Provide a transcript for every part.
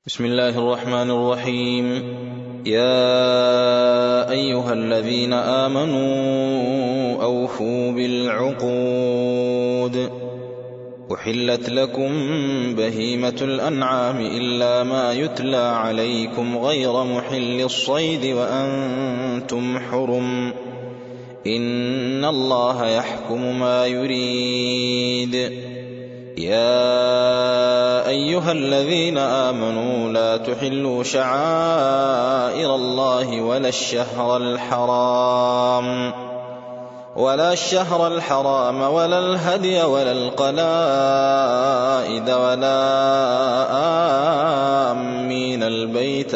بسم الله الرحمن الرحيم. يا أيها الذين آمنوا أوفوا بالعقود. أحلت لكم بهيمة الأنعام إلا ما يتلى عليكم غير محل الصيد وأنتم حرم، إن الله يحكم ما يريد. يا أيها الذين آمنوا لا تحلوا شعائر الله ولا الشهر الحرام ولا الهدي ولا القلائد ولا آمين البيت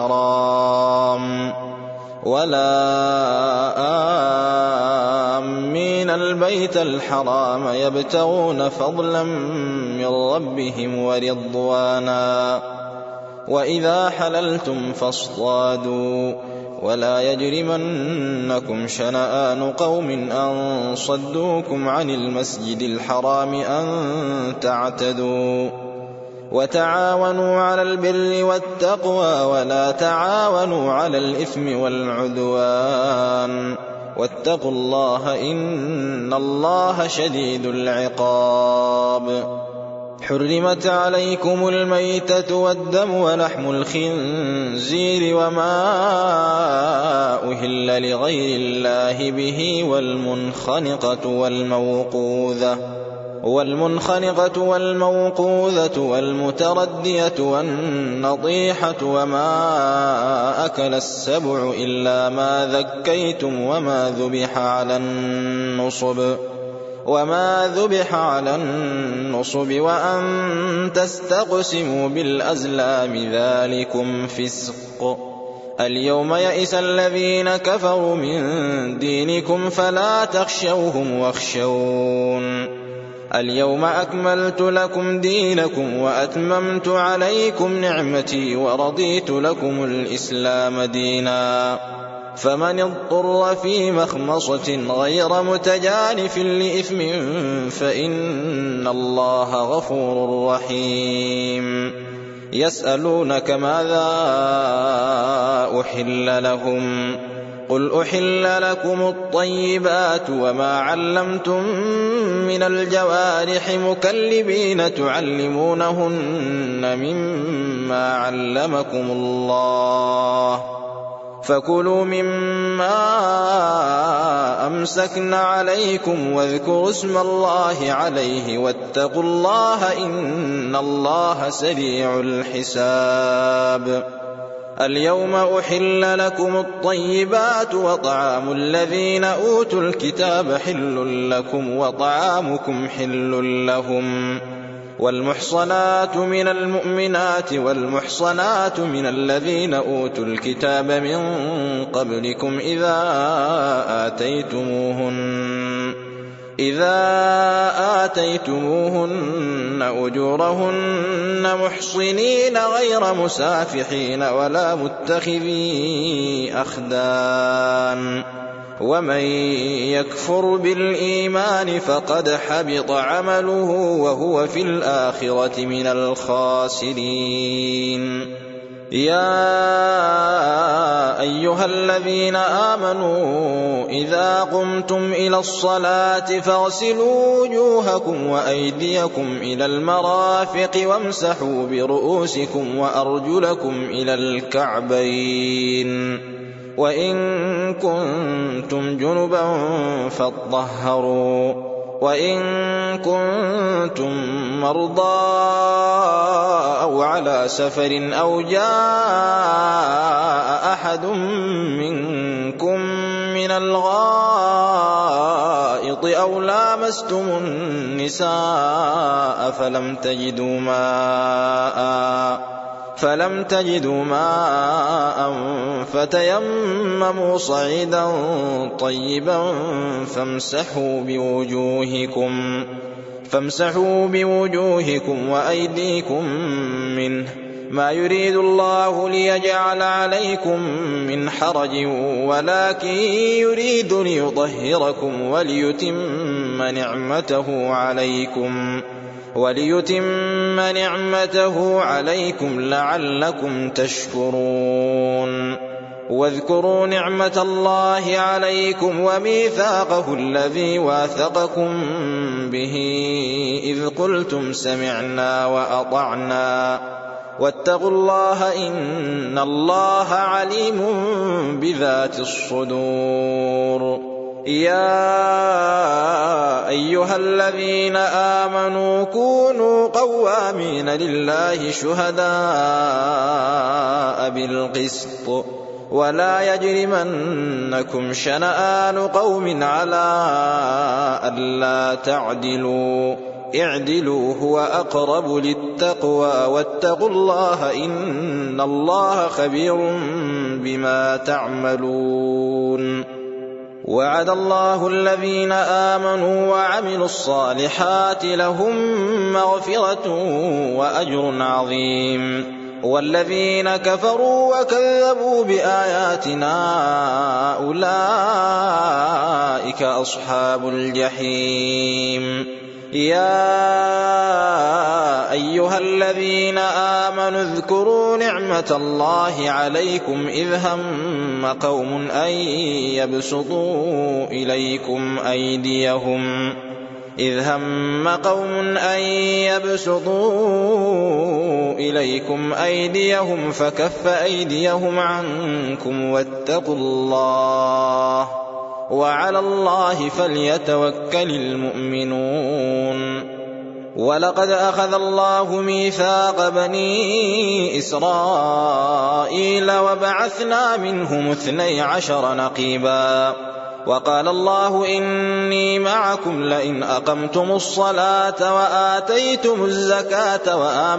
الحرام يبتغون فضلا من ربهم ورضوانا. وإذا حللتم فاصطادوا، ولا يجرمنكم شنآن قوم أن صدوكم عن المسجد الحرام أن تعتدوا. وتعاونوا على البر والتقوى ولا تعاونوا على الإثم والعدوان، واتقوا الله إن الله شديد العقاب. حرمت عليكم الميتة والدم ولحم الخنزير وما أهل لغير الله به والمنخنقة والموقوذة والمتردية والنطيحة وما أكل السبع إلا ما ذكيتم وما ذبح على النصب وأن تستقسموا بالأزلام ذلكم فسق. اليوم يئس الذين كفروا من دينكم فلا تخشوهم واخشون. اليوم أكملت لكم دينكم وأتممت عليكم نعمتي ورضيت لكم الإسلام دينا. فمن اضطر في مخمصة غير متجانف لإثم فإن الله غفور رحيم. يسألونك ماذا أحل لهم؟ قل أحل لكم الطيبات وما علمتم من الجوارح مكلبين تعلمونهن مما علمكم الله، فكلوا مما أمسكن عليكم واذكروا اسم الله عليه واتقوا الله إن الله سريع الحساب. اليوم أحل لكم الطيبات وطعام الذين أوتوا الكتاب حل لكم وطعامكم حل لهم. والمحصنات من المؤمنات والمحصنات من الذين أوتوا الكتاب من قبلكم إذا آتيتموهن أجورهن محصنين غير مسافحين ولا متخذي أخدان. ومن يكفر بالإيمان فقد حبط عمله وهو في الآخرة من الخاسرين. يا أيها الذين آمنوا إذا قمتم إلى الصلاة فاغسلوا وجوهكم وأيديكم إلى المرافق وامسحوا برؤوسكم وأرجلكم إلى الكعبين، وإن كنتم جنبا فاطهروا، وإن كنتم مرضى أو على سفر أو جاء أحد منكم من الغائط أو لامستم النساء فلم تجدوا ماء فتيمموا صعيدا طيبا فامسحوا بوجوهكم وأيديكم منه، ما يريد الله ليجعل عليكم من حرج ولكن يريد ليطهركم وليتم نعمته عليكم لعلكم تشكرون واذكروا نعمة الله عليكم وميثاقه الذي واثقكم به إذ قلتم سمعنا وأطعنا واتقوا الله إن الله عليم بذات الصدور. يا أيها الذين آمنوا كونوا قوامين لله شهداء بالقسط ولا يجرمنكم شنآن قوم على ألا تعدلوا اعدلوا هو أقرب للتقوى واتقوا الله إن الله خبير بما تعملون. وعد الله الذين آمنوا وعملوا الصالحات لهم مغفرة وأجر عظيم والذين كفروا وكذبوا بآياتنا أولئك أصحاب الجحيم. يا أيها الذين آمنوا اذكروا نعمة الله عليكم إذ هم قوم أن يبسطوا إليكم أيديهم فكف أيديهم عنكم واتقوا الله وعلى الله فليتوكل المؤمنون. ولقد أخذ الله ميثاق بني إسرائيل وبعثنا منهم 12 نقيبا وقال الله إني معكم لئن أقمتم الصلاة وآتيتم الزكاة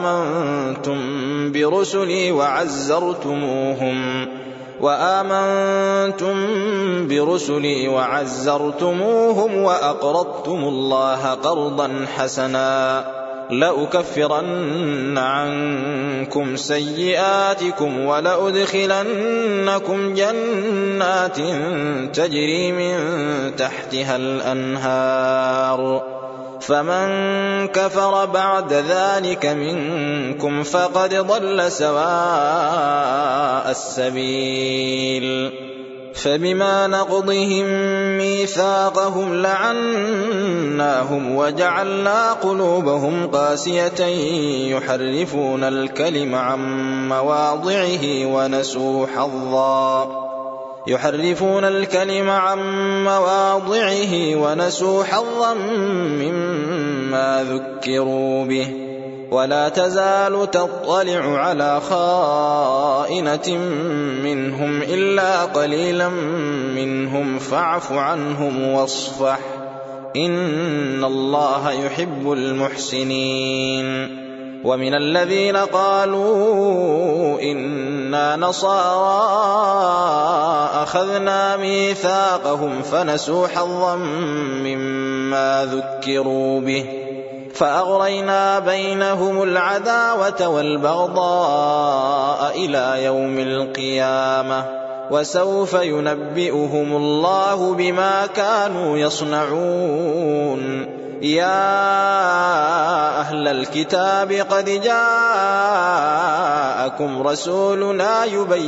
وآمنتم برسلي وعزرتموهم وأقرضتم الله قرضا حسنا لأكفرن عنكم سيئاتكم ولأدخلنكم جنات تجري من تحتها الأنهار فمن كفر بعد ذلك منكم فقد ضل سواء السبيل. فبما نقضهم ميثاقهم لعناهم وجعلنا قلوبهم قاسية يحرفون الكلم عن مواضعه ونسوا حظا مما ذكروا به ولا تزال تطلع على خائنة منهم إلا قليلا منهم فاعف عنهم واصفح إن الله يحب المحسنين. ومن الذين قالوا إنا نصارى أخذنا ميثاقهم فنسوا حظا مما ذكروا به فأغرينا بينهم العداوة والبغضاء إلى يوم القيامة وسوف ينبئهم الله بما كانوا يصنعون. يا أهل الكتاب قد جاءكم رسولنا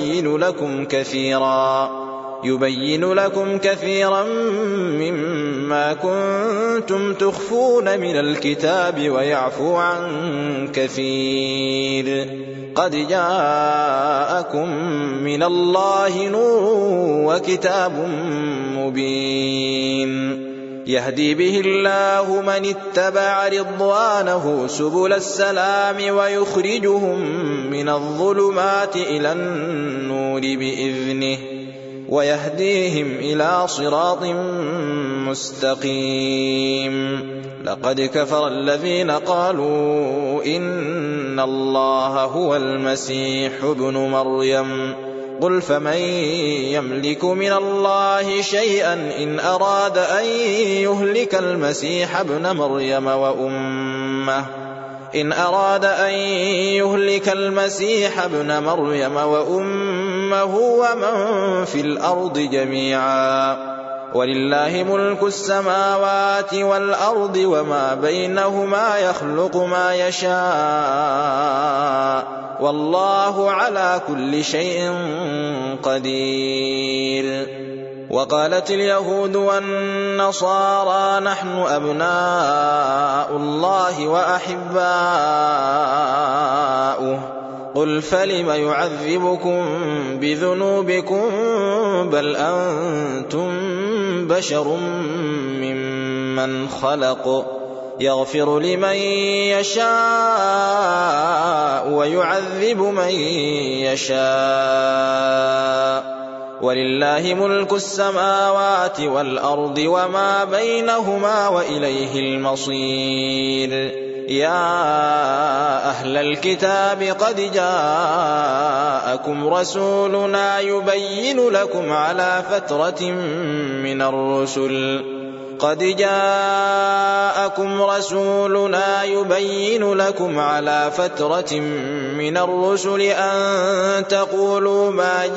يبين لكم كثيرا مما كنتم تخفون من الكتاب ويعفو عن كثير. قد جاءكم من الله نور وكتاب مبين يهدي به الله من اتبع رضوانه سبل السلام ويخرجهم من الظلمات إلى النور بإذنه ويهديهم إلى صراط مستقيم. لقد كفر الذين قالوا إن الله هو المسيح ابن مريم قل فمن يملك من الله شيئا إن أراد أن يهلك المسيح ابن مريم وأمه ومن في الأرض جميعا ولله ملك السماوات والأرض وما بينهما يخلق ما يشاء والله على كل شيء قدير. وقالت اليهود والنصارى نحن أبناء الله وأحباؤه قل فلم يعذبكم بذنوبكم بل أنتم بشر ممن خلق يغفر لمن يشاء ويعذب من يشاء ولله ملك السماوات والأرض وما بينهما وإليه المصير. يا أهل الكتاب قد جاءكم رسولنا يبين لكم على فترة من الرسل أن تقولوا ما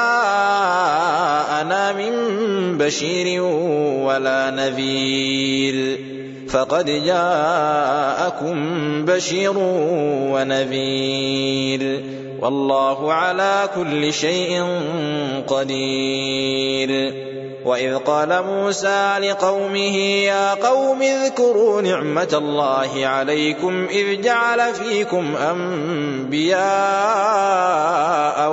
جاءنا من بشير ولا نذير فقد جاءكم بشير ونذير والله على كل شيء قدير. وإذ قال موسى لقومه يا قوم اذكروا نعمة الله عليكم إذ جعل فيكم أنبياء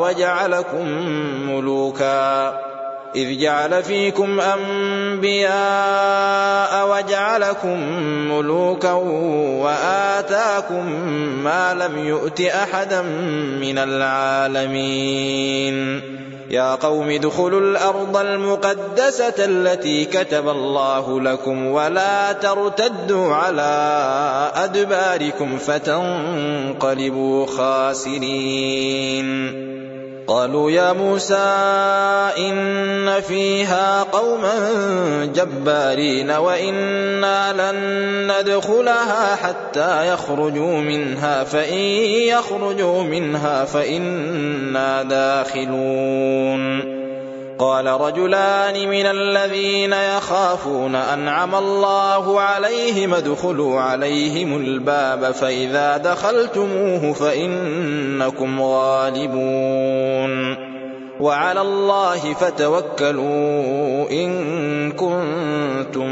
وجعلكم ملوكا وآتاكم ما لم يؤت أحدا من العالمين. يا قوم ادخلوا الأرض المقدسة التي كتب الله لكم ولا ترتدوا على أدباركم فتنقلبوا خاسرين. قالوا يا موسى إن فيها قوما جبارين وإنا لن ندخلها حتى يخرجوا منها فإن يخرجوا منها فإنا داخلون. قال رجلان من الذين يخافون أنعم الله عليهم ادخلوا عليهم الباب فإذا دخلتموه فإنكم غالبون وعلى الله فتوكلوا إن كنتم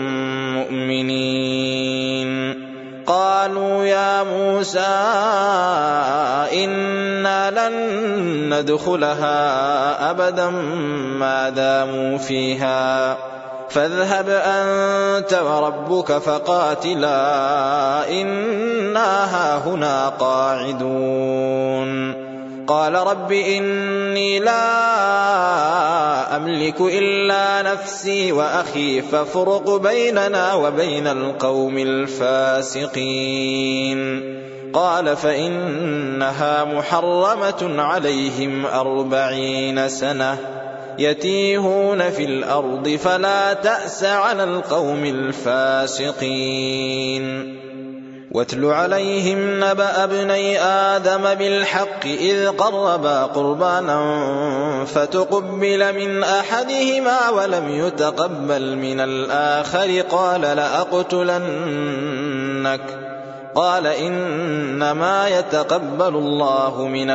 مؤمنين. قالوا يا موسى إنا لن ندخلها أبدا ما داموا فيها فاذهب أنت وربك فقاتلا إنا هاهنا قاعدون. قال رب إني لا أملك إلا نفسي وأخي فافرق بيننا وبين القوم الفاسقين. قال فإنها محرمة عليهم 40 سنة يتيهون في الأرض فلا تأس على القوم الفاسقين. واتل عليهم نبأ ابني آدم بالحق إذ قربا قربانا فتقبل من أحدهما ولم يتقبل من الآخر قال لأقتلنك قال إنما يتقبل الله من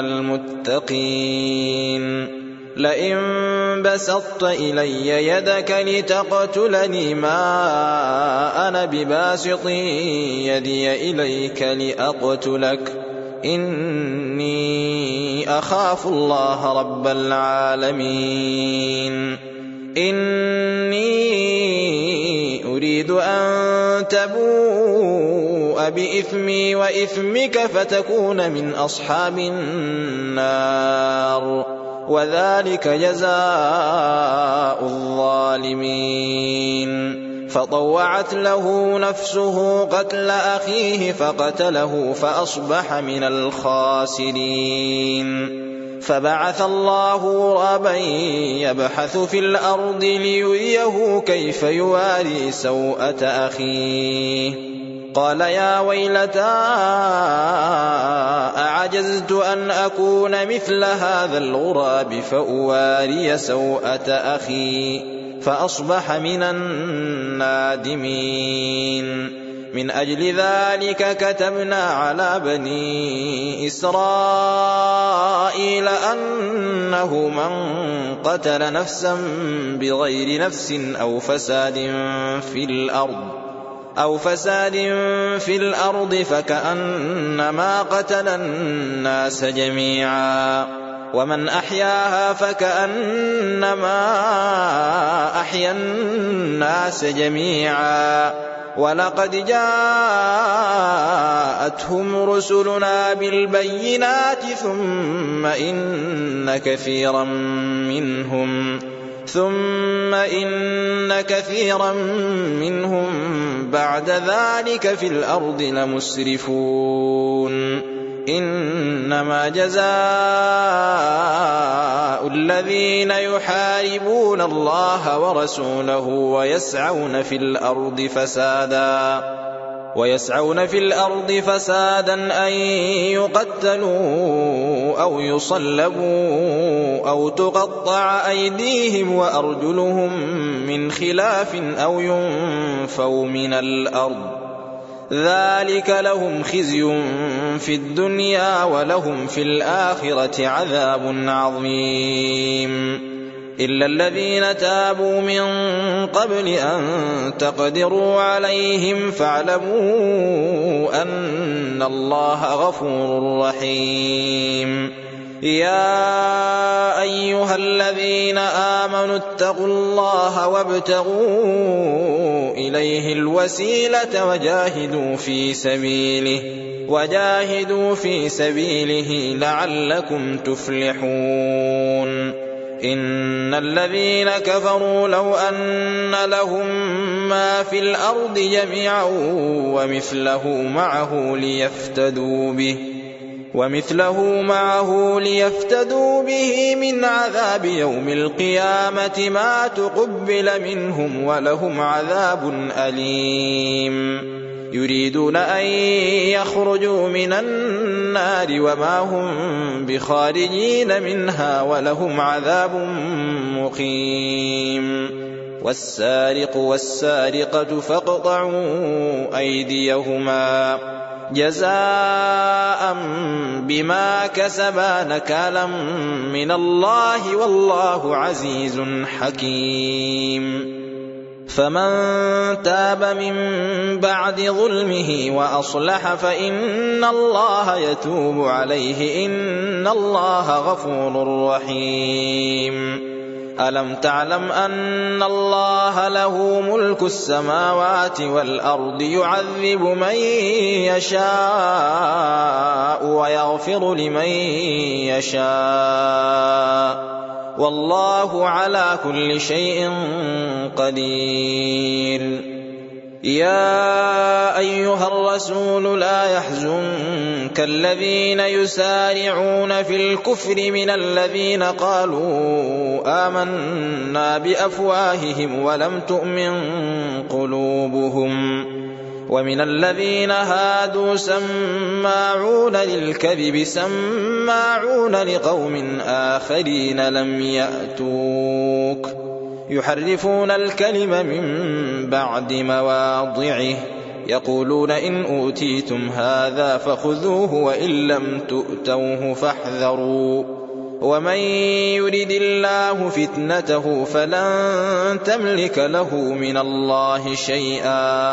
المتقين. لئن بسطت إلي يدك لتقتلني ما أنا بباسط يدي إليك لأقتلك إني أخاف الله رب العالمين. إني أريد أن تبوء بإثمي وإثمك فتكون من أصحاب النار وذلك جزاء الظالمين. فطوعت له نفسه قتل أخيه فقتله فأصبح من الخاسرين. فبعث الله غرابا يبحث في الأرض ليريه كيف يواري سوءة أخيه قال يا ويلتى أعجزت أن أكون مثل هذا الغراب فأواري سوءة أخي فأصبح من النادمين. من أجل ذلك كتبنا على بني إسرائيل أنه من قتل نفسا بغير نفس أو فساد في الأرض فكأنما قتل الناس جميعا، ومن أحياها فكأنما أحيا الناس جميعا. ولقد جاءتهم رسلنا بالبينات ثم إن كثيرا منهم بعد ذلك في الأرض لمسرفون. إنما جزاء الذين يحاربون الله ورسوله ويسعون في الأرض فسادا أن يقتلوا أو يصلبوا أو تقطع أيديهم وأرجلهم من خلاف أو ينفوا من الأرض. ذلك لهم خزي في الدنيا ولهم في الآخرة عذاب عظيم. إلا الذين تابوا من قبل أن تقدروا عليهم فاعلموا أن الله غفور رحيم. يا أيها الذين آمنوا اتقوا الله وابتغوا إليه الوسيلة وجاهدوا في سبيله لعلكم تفلحون. إن الذين كفروا لو أن لهم ما في الأرض جميعا ومثله معه ليفتدوا به من عذاب يوم القيامة ما تقبل منهم ولهم عذاب أليم. يريدون أن يخرجوا من النار وما هم بخارجين منها ولهم عذاب مقيم. والسارق والسارقة فاقطعوا أيديهما جزاء بما كسبا نكالا من الله والله عزيز حكيم. فمن تاب من بعد ظلمه وأصلح فإن الله يتوب عليه إن الله غفور رحيم. ألم تعلم أن الله له ملك السماوات والأرض يعذب من يشاء ويغفر لمن يشاء والله على كل شيء قدير. يا أيها الرسول لا يحزنك الذين يسارعون في الكفر من الذين قالوا آمنا بأفواههم ولم تؤمن قلوبهم، ومن الذين هادوا سماعون للكذب سماعون لقوم آخرين لم يأتوك يحرفون الكلم من بعد مواضعه يقولون إن أوتيتم هذا فخذوه وإن لم تؤتوه فاحذروا ومن يرد الله فتنته فلن تملك له من الله شيئا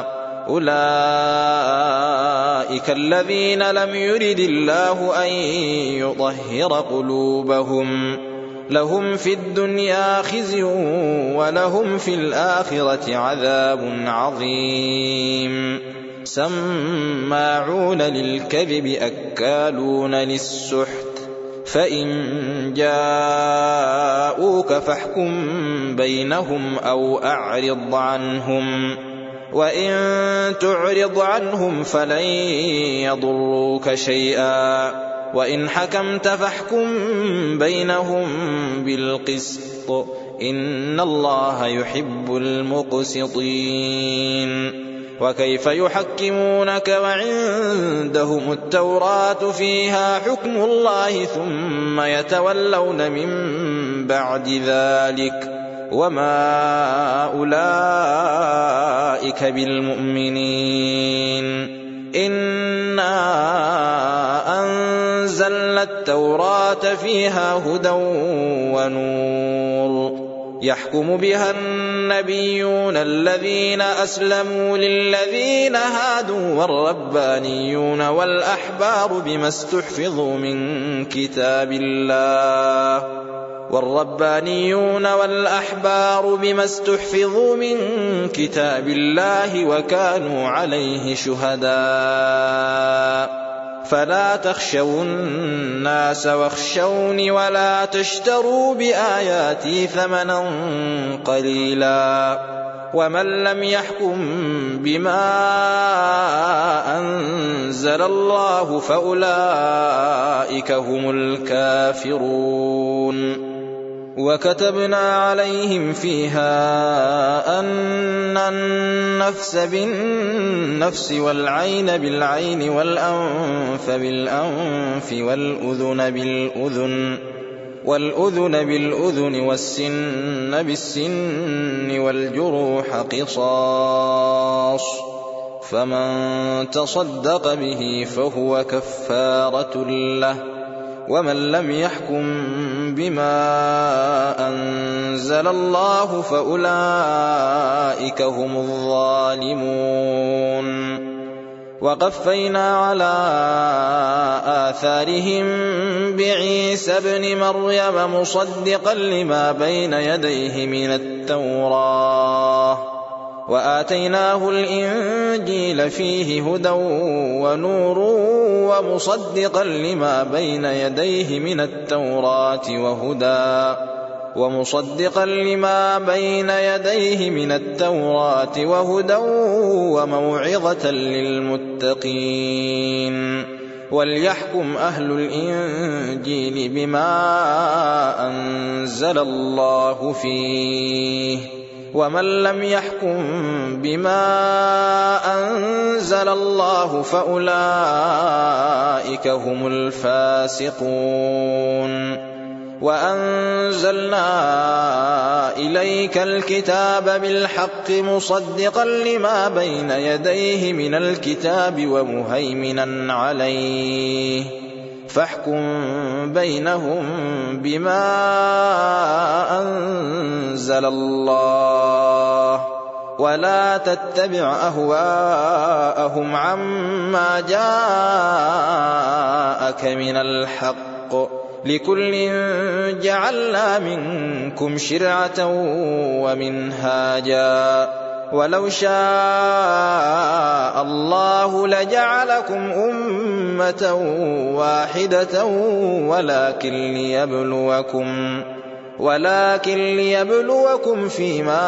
أولئك الذين لم يرد الله أن يطهر قلوبهم لهم في الدنيا خزي ولهم في الآخرة عذاب عظيم. سماعون للكذب أكالون للسحت فإن جاءوك فاحكم بينهم أو أعرض عنهم وإن تعرض عنهم فلن يضروك شيئا وإن حكمت فاحكم بينهم بالقسط إن الله يحب المقسطين. وكيف يحكمونك وعندهم التوراة فيها حكم الله ثم يتولون من بعد ذلك وما أولئك بالمؤمنين. إنا أنزلنا التوراة فيها هدى ونور يحكم بها النبيون الذين أسلموا للذين هادوا والربانيون والأحبار بما استحفظوا من كتاب الله وكانوا عليه شهداء. فلا تخشوا الناس واخشوني ولا تشتروا بآياتي ثمنا قليلا. ومن لم يحكم بما أنزل الله فأولئك هم الكافرون. وكتبنا عليهم فيها أن النفس بالنفس والعين بالعين والأنف بالأنف والأذن بالأذن والسن بالسن والجروح قصاص، فمن تصدق به فهو كفارة له. ومن لم يحكم بما أنزل الله فأولئك هم الظالمون. وقفينا على آثارهم بعيسى ابن مريم مصدقا لما بين يديه من التوراة وآتيناه الإنجيل فيه هدى ونور ومصدقا لما بين يديه من التوراة وهدى وموعظة للمتقين. وليحكم أهل الإنجيل بما أنزل الله فيه، ومن لم يحكم بما أنزل الله فأولئك هم الفاسقون. وأنزلنا إليك الكتاب بالحق مصدقا لما بين يديه من الكتاب ومهيمنا عليه، فاحكم بينهم بما أنزل الله ولا تتبع أهواءهم عما جاءك من الحق، لكل جعلنا منكم شرعة ومنهاجا، ولو شاء الله لجعلكم أمة واحدة ولكن ليبلوكم فيما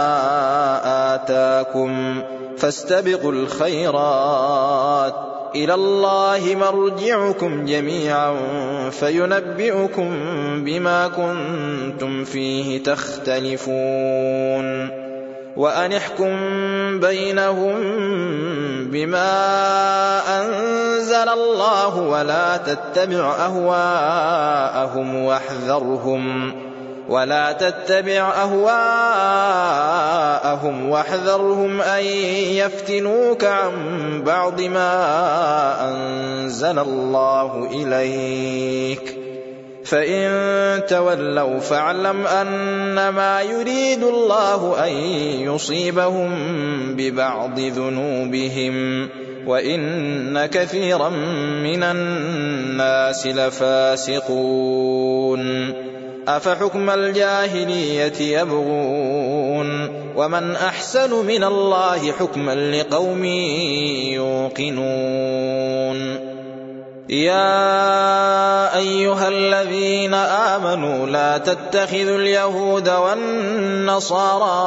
آتاكم، فاستبقوا الخيرات، إلى الله مرجعكم جميعا فينبئكم بما كنتم فيه تختلفون. وأن احكم بينهم بما أنزل الله ولا تتبع أهواءهم واحذرهم أن يفتنوك عن بعض ما أنزل الله إليك، فإن تولوا فاعلم أنما يريد الله أن يصيبهم ببعض ذنوبهم، وإن كثيرا من الناس لفاسقون. أفحكم الجاهلية يبغون ومن أحسن من الله حكما لقوم يوقنون. يا أيها الذين آمنوا لا تتخذوا اليهود والنصارى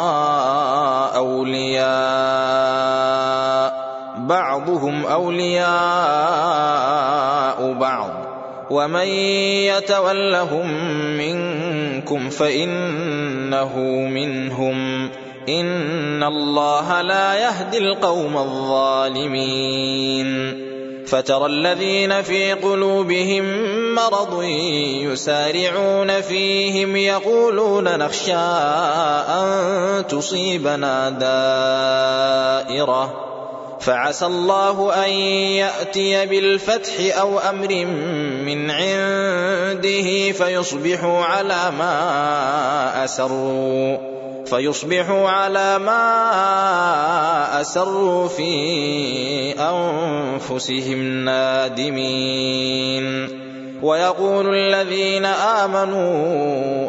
أولياء، بعضهم أولياء بعض، ومن يتولهم منكم فإنه منهم، إن الله لا يهدي القوم الظالمين. فترى الذين في قلوبهم مرض يسارعون فيهم يقولون نخشى أن تصيبنا دائرة فعسى الله أن يأتي بالفتح أو أمر من عنده فيصبحوا على ما أسروا في أنفسهم نادمين ويقول الذين آمنوا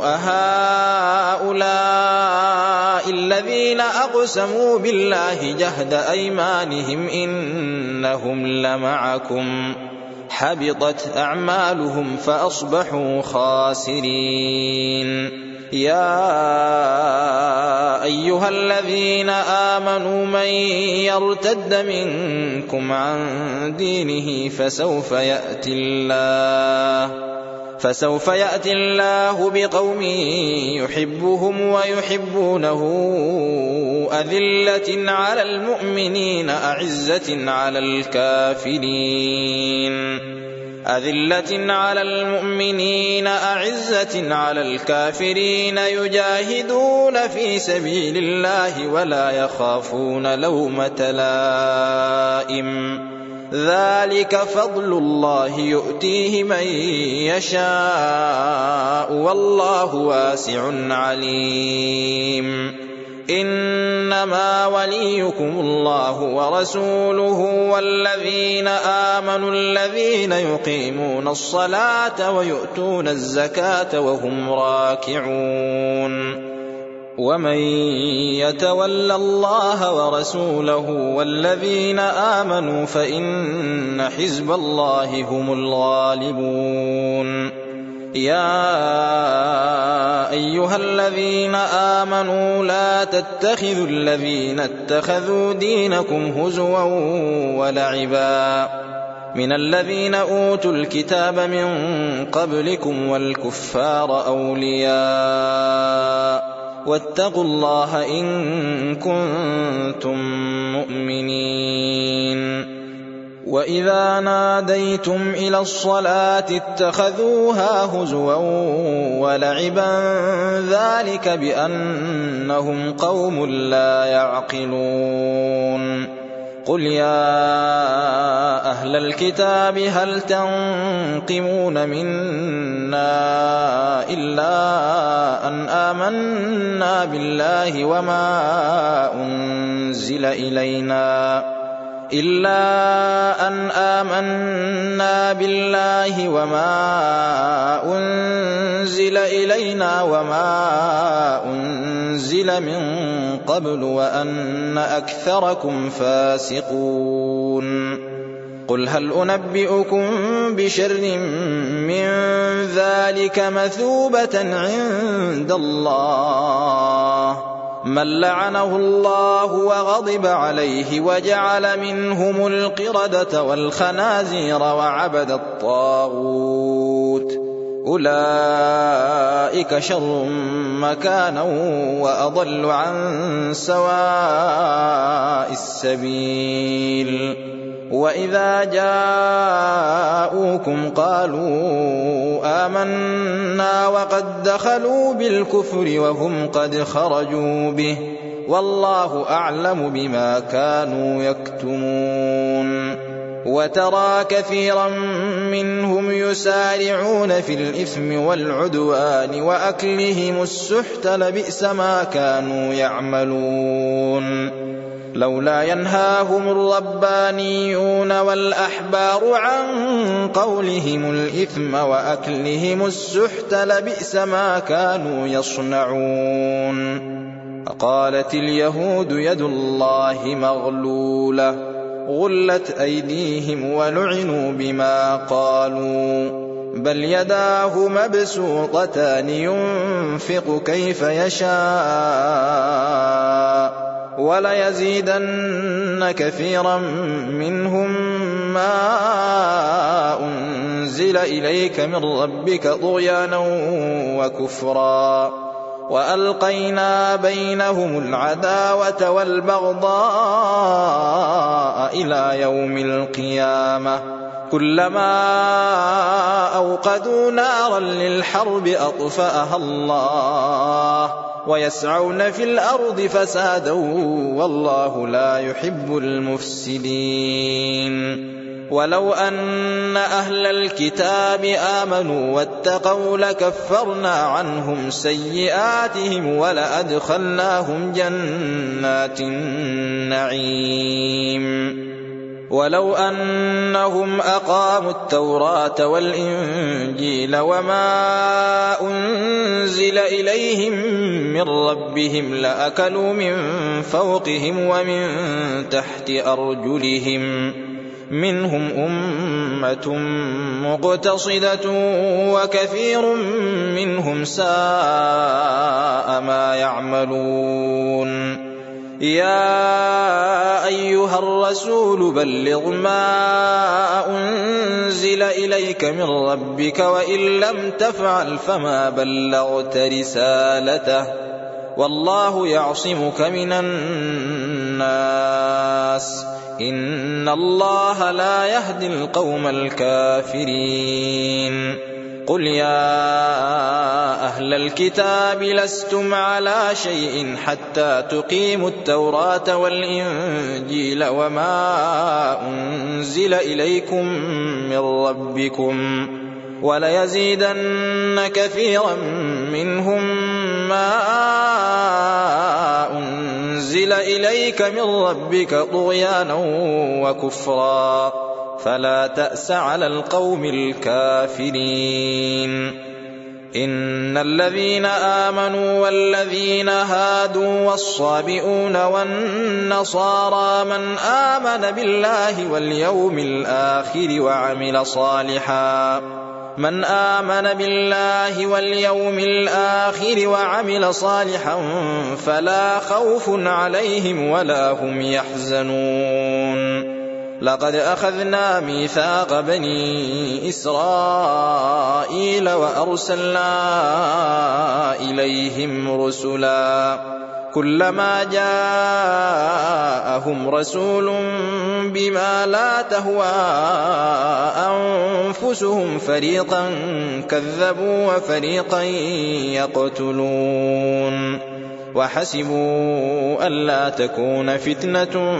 أهؤلاء الذين أقسموا بالله جهد أيمانهم إنهم لمعكم حبطت أعمالهم فأصبحوا خاسرين يا أيها الذين آمنوا من يرتد منكم عن دينه فسوف يأتي الله بقوم يحبهم ويحبونه أذلة على المؤمنين أعزة على الكافرين يجاهدون في سبيل الله ولا يخافون لومة لائم ذلك فضل الله يؤتيه من يشاء والله واسع عليم إنما وليكم الله ورسوله والذين آمنوا الذين يقيمون الصلاة ويؤتون الزكاة وهم راكعون ومن يتول الله ورسوله والذين آمنوا فإن حزب الله هم الغالبون يا أيها الذين آمنوا لا تتخذوا الذين اتخذوا دينكم هزوا ولعبا من الذين أوتوا الكتاب من قبلكم والكفار أولياء واتقوا الله إن كنتم مؤمنين وإذا ناديتم إلى الصلاة اتخذوها هزوا ولعبا ذلك بأنهم قوم لا يعقلون قل يا أهل الكتاب هل تنقمون منا إلا أن آمنا بالله وما أنزل إلينا وما أنزل من قبل وأن أكثركم فاسقون قل هل أنبئكم بشر من ذلك مثوبة عند الله من لعنه الله وغضب عليه وجعل منهم القردة والخنازير وعبد الطاغوت أولئك شر مكانا وأضل عن سواء السبيل وإذا جاءوكم قالوا آمنا وقد دخلوا بالكفر وهم قد خرجوا به والله أعلم بما كانوا يكتمون وترى كثيرا منهم يسارعون في الإثم والعدوان وأكلهم السحت لبئس ما كانوا يعملون لولا ينهاهم الربانيون والأحبار عن قولهم الإثم وأكلهم السحت لبئس ما كانوا يصنعون قالت اليهود يد الله مغلولة غلت أيديهم ولعنوا بما قالوا بل يداه مبسوطتان ينفق كيف يشاء وليزيدن كثيرا منهم ما أنزل إليك من ربك طغيانا وكفرا وألقينا بينهم العداوة والبغضاء إلى يوم القيامة كلما أوقدوا نارا للحرب أطفأها الله ويسعون في الأرض فسادا والله لا يحب المفسدين ولو أن أهل الكتاب آمنوا واتقوا لكفرنا عنهم سيئاتهم ولأدخلناهم جنات النعيم ولو أنهم أقاموا التوراة والإنجيل وما أنزل إليهم من ربهم لأكلوا من فوقهم ومن تحت أرجلهم منهم أمة مقتصدة وكثير منهم ساء ما يعملون يا أيها الرسول بلغ ما أنزل إليك من ربك وإن لم تفعل فما بلغت رسالته والله يعصمك من الناس إن الله لا يهدي القوم الكافرين قل يا أهل الكتاب لستم على شيء حتى تقيموا التوراة والإنجيل وما أنزل إليكم من ربكم وليزيدن كثيرا منهم ما أنزل إليك من ربك طغيانا وكفرا فلا تأس على القوم الكافرين إن الذين آمنوا والذين هادوا والصابئون والنصارى من آمن بالله واليوم الآخر وعمل صالحا فلا خوف عليهم ولا هم يحزنون لقد أخذنا ميثاق بني إسرائيل وأرسلنا إليهم رسلا كلما جاءهم رسول بما لا تهوى أنفسهم فريقا كذبوا وفريقا يقتلون وحسبوا ألا تكون فتنة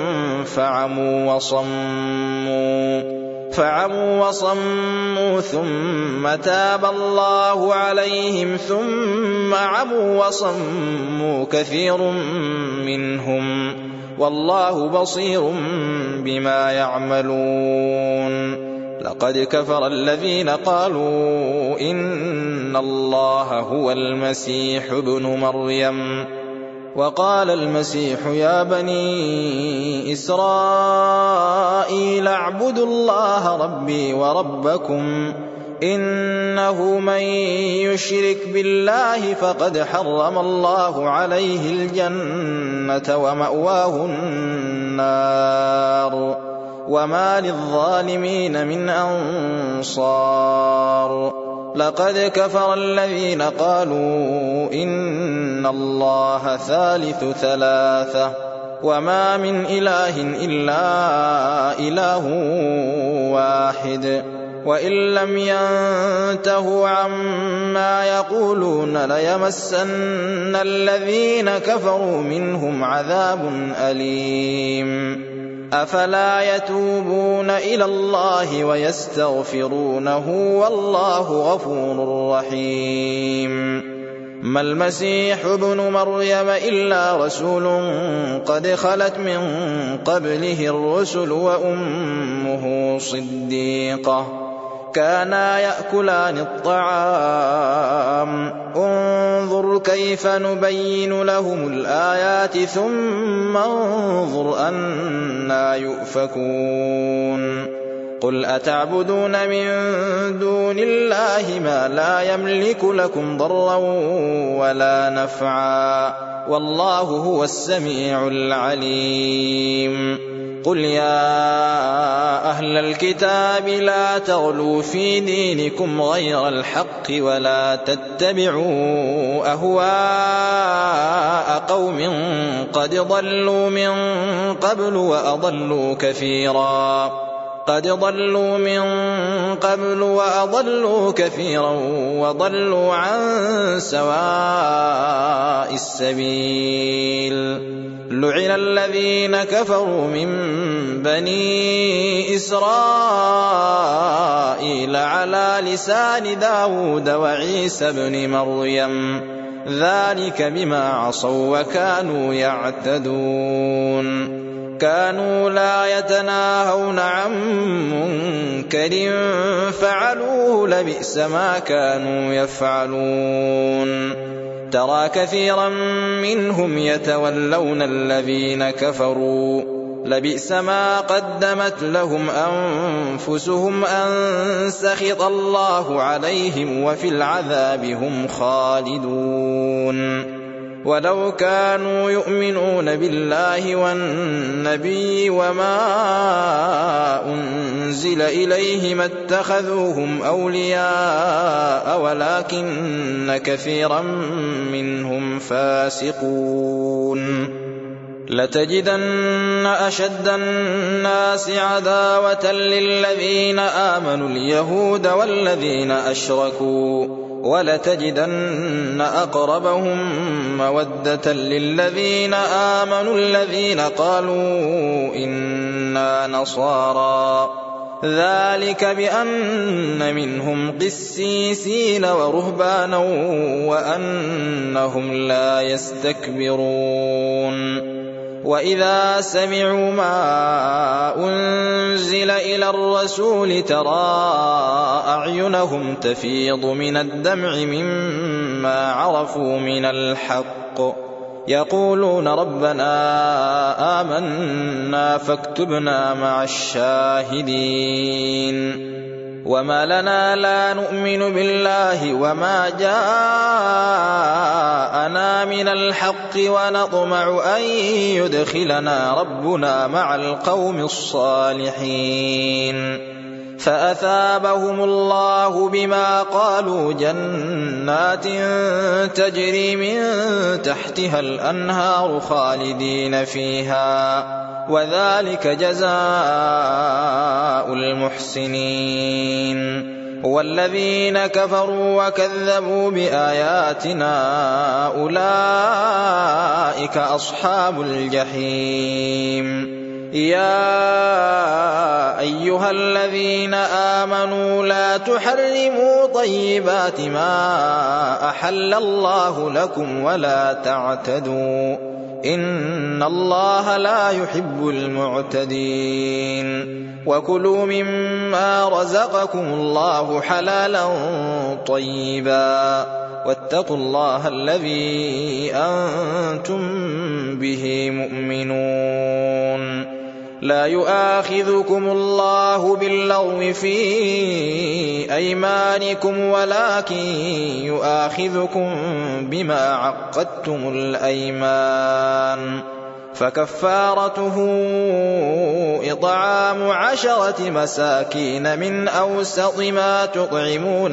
فعموا وصموا ثم تاب الله عليهم ثم عموا وصموا كثير منهم والله بصير بما يعملون لقد كفر الذين قالوا إن الله هو المسيح ابن مريم وقال المسيح يا بني إسرائيل اعبدوا الله ربي وربكم إنه من يشرك بالله فقد حرم الله عليه الجنة ومأواه النار وما للظالمين من أنصار لقد كفر الذين قالوا إن الله ثالث ثلاثة وما من إله إلا إله واحد وإن لم ينتهوا عما يقولون ليمسن الذين كفروا منهم عذاب أليم أفلا يتوبون إلى الله ويستغفرونه والله غفور رحيم ما المسيح ابن مريم إلا رسول قد خلت من قبله الرسل وأمه صديقة كانا يأكلان الطعام انظر كيف نبين لهم الآيات ثم انظر أنى يؤفكون قل أتعبدون من دون الله ما لا يملك لكم ضرا ولا نفعا والله هو السميع العليم قل يا أهل الكتاب لا تغلوا في دينكم غير الحق ولا تتبعوا أهواء قوم قد ضلوا من قبل وأضلوا كثيرا وضلوا عن سواء السبيل. لعن الذين كفروا من بني إسرائيل على لسان داود وعيسى بن مريم ذلك بما عصوا وكانوا يعتدون. كانوا لا يتناهون عن منكر فعلوه لبئس ما كانوا يفعلون. ترى كثيرا منهم يتولون الذين كفروا لبئس ما قدمت لهم أنفسهم أن سخط الله عليهم وفي العذاب هم خالدون. ولو كانوا يؤمنون بالله والنبي وما أنزل إليه ما اتخذوهم أولياء ولكن كثيرا منهم فاسقون. لتجدن أشد الناس عداوة للذين آمنوا اليهود والذين أشركوا ولتجدن أقربهم مودة للذين آمنوا الذين قالوا إنا نصارى ذلك بأن منهم قسيسين ورهبانا وأنهم لا يستكبرون. وإذا سمعوا ما أنزل إلى الرسول ترى أعينهم تفيض من الدمع مما عرفوا من الحق يقولون ربنا آمنا فاكتبنا مع الشاهدين. وما لنا لا نؤمن بالله وما جاءنا من الحق ونطمع أن يدخلنا ربنا مع القوم الصالحين. فأثابهم الله بما قالوا جنات تجري من تحتها الأنهار خالدين فيها وذلك جزاء المحسنين. والذين كفروا وكذبوا بآياتنا أولئك أصحاب الجحيم. يا أيها الذين آمنوا لا تحرموا طيبات ما أحل الله لكم ولا تعتدوا إن الله لا يحب المعتدين. وكلوا مما رزقكم الله حلالا طيبا واتقوا الله الذي أنتم به مؤمنون. لا يؤاخذكم الله باللغو في أيمانكم ولكن يؤاخذكم بما عقدتم الأيمان فكفارته إطعام 10 مساكين من أوسط ما تطعمون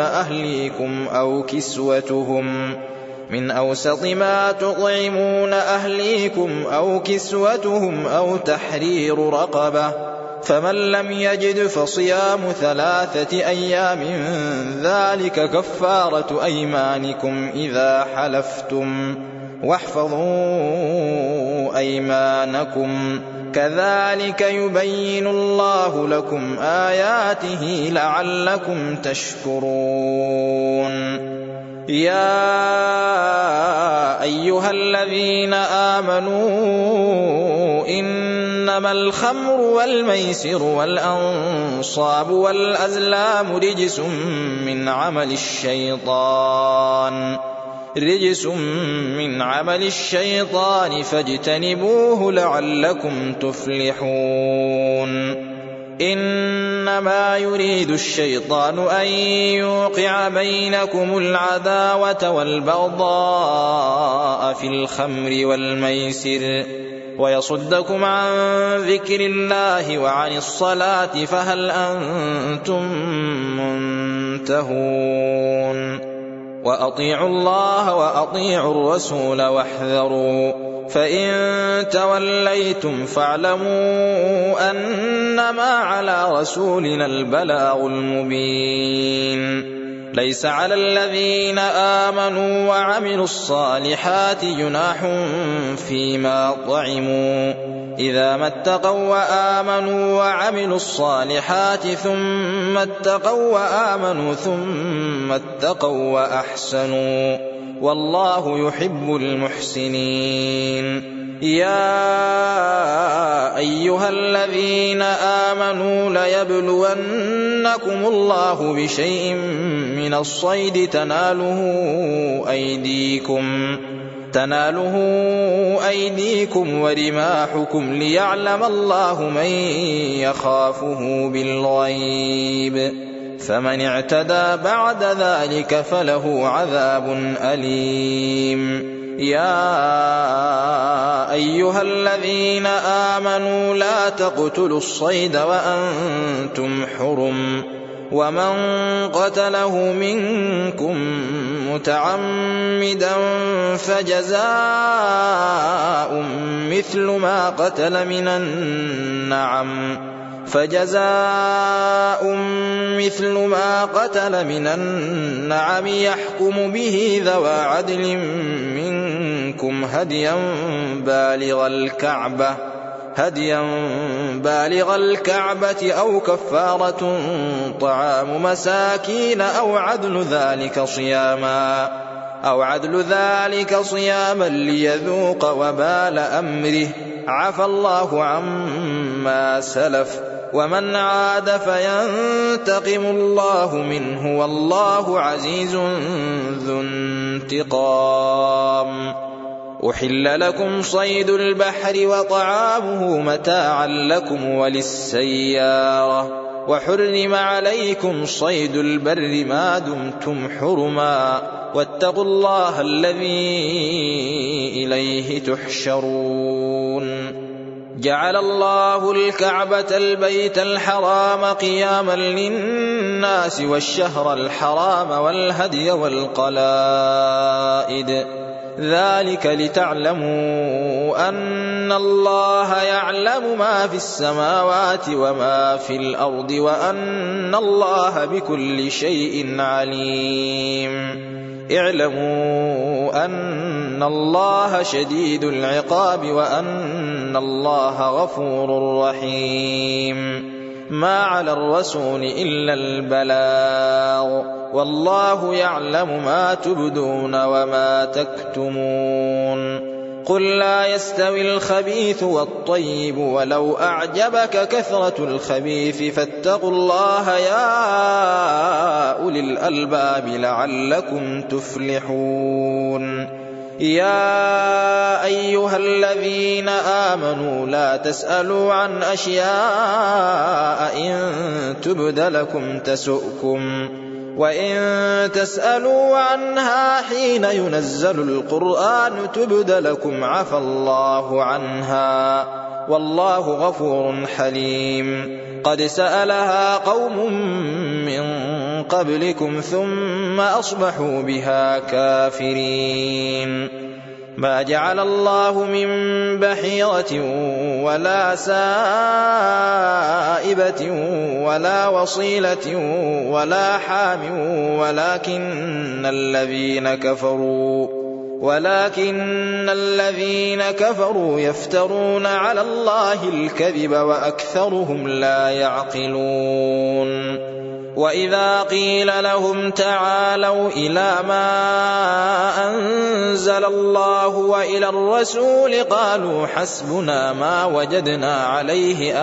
أهليكم أو كسوتهم أو تحرير رقبة فمن لم يجد فصيام 3 أيام ذلك كفارة أيمانكم إذا حلفتم واحفظوا أيمانكم كذلك يبين الله لكم آياته لعلكم تشكرون. يا أيها الذين آمنوا إنما الخمر والميسر والأنصاب والأزلام رجس من عمل الشيطان فاجتنبوه لعلكم تفلحون. إنما يريد الشيطان أن يوقع بينكم العداوة والبغضاء في الخمر والميسر ويصدكم عن ذكر الله وعن الصلاة فهل أنتم منتهون وأطيعوا الله وأطيعوا الرسول واحذروا فإن توليتم فاعلموا أنما على رسولنا البلاغ المبين ليس على الذين آمنوا وعملوا الصالحات جناح فيما طعموا إذا ما اتقوا وآمنوا وعملوا الصالحات ثم اتقوا وآمنوا ثم اتقوا وأحسنوا والله يحب المحسنين يا أيها الذين آمنوا ليبلونكم الله بشيء من الصيد تناله أيديكم ورماحكم ليعلم الله من يخافه بالغيب فمن اعتدى بعد ذلك فله عذاب أليم يا أيها الذين آمنوا لا تقتلوا الصيد وأنتم حرم ومن قتله منكم متعمدا فجزاء مثل ما قتل من النعم يحكم به ذوى عدل منكم هديا بالغ الكعبة أو كفارة طعام مساكين أو عدل ذلك صياما ليذوق وبال أمره عفى الله عما سلف ومن عاد فينتقم الله منه والله عزيز ذو انتقام أحل لكم صيد البحر وطعامه متاعا لكم وللسيارة وحرم عليكم صيد البر ما دمتم حرما واتقوا الله الذي إليه تحشرون جعل الله الكعبة البيت الحرام قياما للناس والشهر الحرام والهدي والقلائد ذلك لتعلموا أن الله يعلم ما في السماوات وما في الأرض وأن الله بكل شيء عليم اعلموا أن الله شديد العقاب وأن الله غفور رحيم ما على الرسول إلا البلاغ والله يعلم ما تبدون وما تكتمون قل لا يستوي الخبيث والطيب ولو أعجبك كثرة الخبيث فاتقوا الله يا أولي الألباب لعلكم تفلحون يا أيها الذين آمنوا لا تسألوا عن أشياء إن تبد لكم تسؤكم وإن تسألوا عنها حين ينزل القرآن تبد لكم عفى الله عنها والله غفور حليم قد سألها قوم من قبلكم ثم أصبحوا بها كافرين ما جعل الله من بحيرة ولا سائبة ولا وصيلة ولا حام ولكن الذين كفروا يفترون على الله الكذب وأكثرهم لا يعقلون وإذا قيل لهم تعالوا إلى ما أنزل الله وإلى الرسول قالوا حسبنا ما وجدنا عليه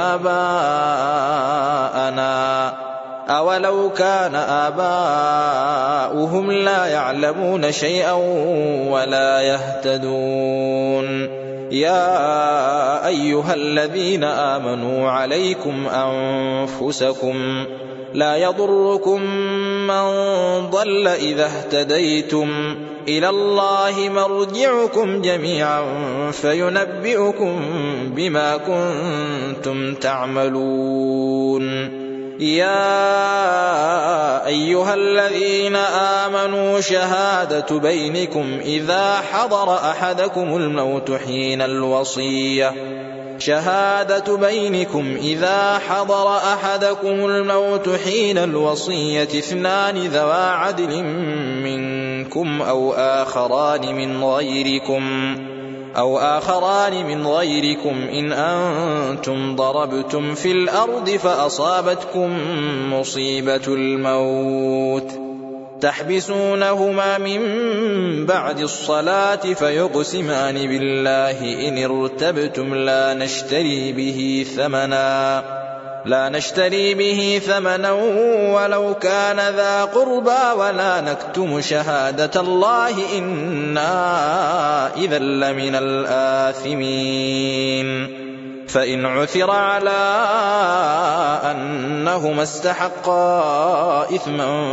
آباءنا أولو كان آباؤهم لا يعلمون شيئا ولا يهتدون يا أيها الذين آمنوا عليكم أنفسكم لا يضركم من ضل إذا اهتديتم إلى الله مرجعكم جميعا فينبئكم بما كنتم تعملون. يا أيها الذين آمنوا شهادة بينكم إذا حضر أحدكم الموت حين الوصية اثنان ذوى عدل منكم أو آخران من غيركم إن أنتم ضربتم في الأرض فأصابتكم مصيبة الموت تحبسونهما من بعد الصلاة فيقسمان بالله إن ارتبتم لا نشتري به ثمنا ولو كان ذا قربى ولا نكتم شهادة الله إنا إذا لمن الآثمين. فإن عثر على أنهما استحقا إثما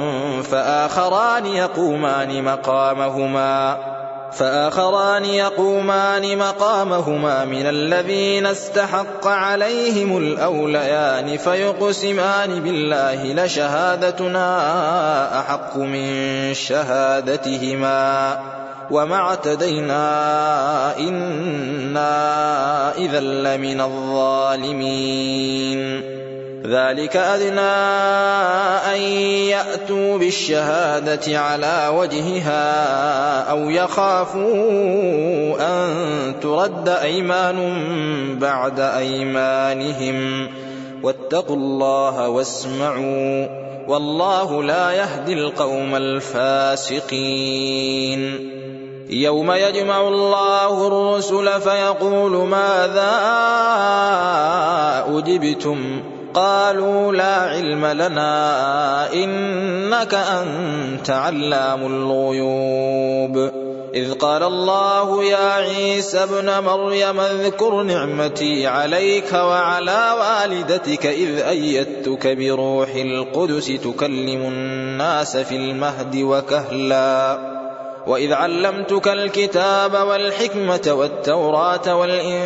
فآخران يقومان مقامهما من الذين استحق عليهم الأوليان فيقسمان بالله لشهادتنا أحق من شهادتهما وما اعتدينا إنا إذا لمن الظالمين. ذلك أدنى أن يأتوا بالشهادة على وجهها أو يخافوا أن ترد أيمان بعد أيمانهم واتقوا الله واسمعوا والله لا يهدي القوم الفاسقين. يوم يجمع الله الرسل فيقول ماذا أجبتم قالوا لا علم لنا إنك أنت علام الغيوب. إذ قال الله يا عيسى ابن مريم اذكر نعمتي عليك وعلى والدتك إذ أيدتك بروح القدس تكلم الناس في المهد وكهلا وإذ علمتك الكتاب والحكمة والتوراة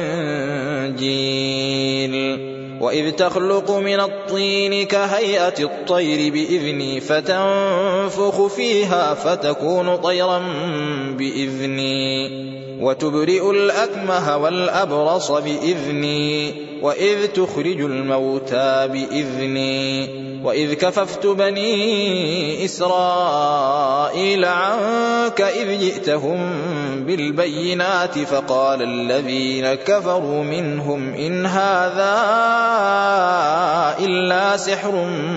والإنجيل وإذ تخلق من الطين كهيئة الطير بإذني فتنفخ فيها فتكون طيرا بإذني وتبرئ الأكمه والأبرص بإذني وإذ تخرج الموتى بإذني وإذ كففت بني إسرائيل عنك إذ جئتهم بالبينات فقال الذين كفروا منهم إن هذا إلا سحر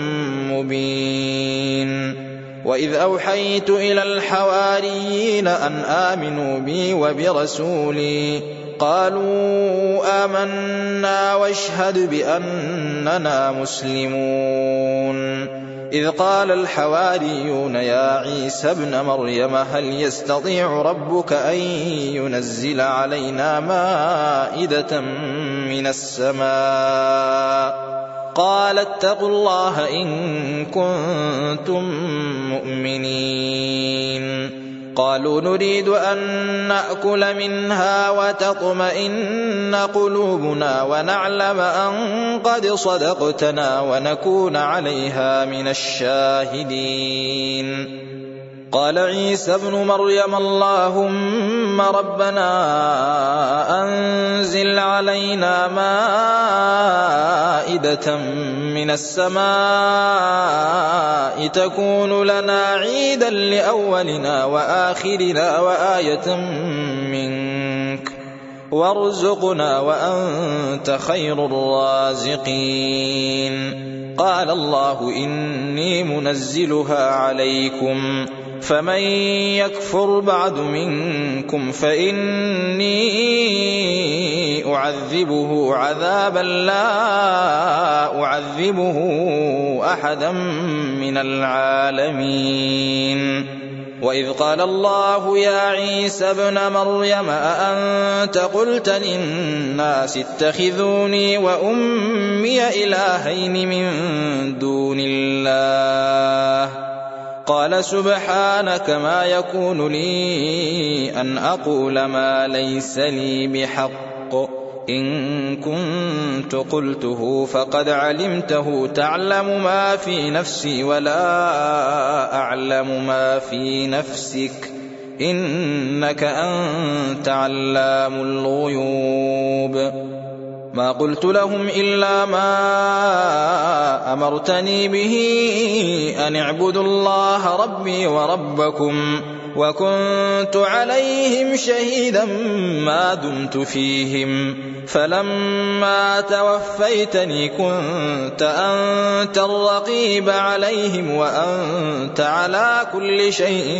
مبين. وإذ أوحيت إلى الحواريين أن آمنوا بي وبرسولي قالوا آمنا واشهد بأننا مسلمون. إذ قال الحواريون يا عيسى ابن مريم هل يستطيع ربك أن ينزل علينا مائدة من السماء قال اتقوا الله إن كنتم مؤمنين. قالوا نريد أن نأكل منها وتطمئن قلوبنا ونعلم أن قد صدقتنا ونكون عليها من الشاهدين. قال عيسى ابن مريم اللهم ربنا أنزل علينا مائدة من السماء تكون لنا عيدا لأولنا وآخرنا وآية منك وارزقنا وأنت خير الرازقين. قال الله إني منزلها عليكم فمن يكفر بعد منكم فإني أعذبه عذابا لا أعذبه أحدا من العالمين. وإذ قال الله يا عيسى ابن مريم أأنت قلت للناس اتخذوني وأمي إلهين من دون الله قال سبحانك ما يكون لي أن أقول ما ليس لي بحق إن كنت قلته فقد علمته تعلم ما في نفسي ولا أعلم ما في نفسك إنك أنت علام الغيوب ما قلت لهم إلا ما أمرتني به أن اعبدوا الله ربي وربكم وكنت عليهم شهيدا ما دمت فيهم فلما توفيتني كنت أنت الرقيب عليهم وأنت على كل شيء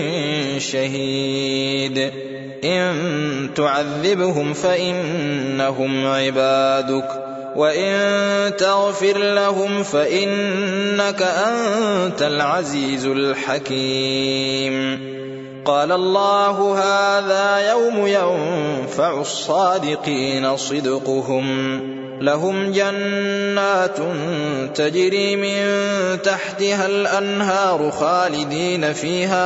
شهيد إن تعذبهم فإنهم عبادك وإن تغفر لهم فإنك أنت العزيز الحكيم قال الله هذا يوم ينفع الصادقين صدقهم لهم جنات تجري من تحتها الأنهار خالدين فيها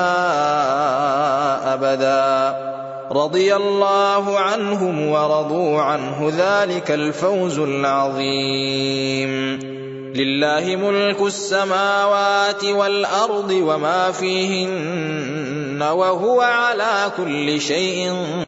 أبدا رضي الله عنهم ورضوا عنه ذلك الفوز العظيم لله ملك السماوات والأرض وما فيهن وهو على كل شيء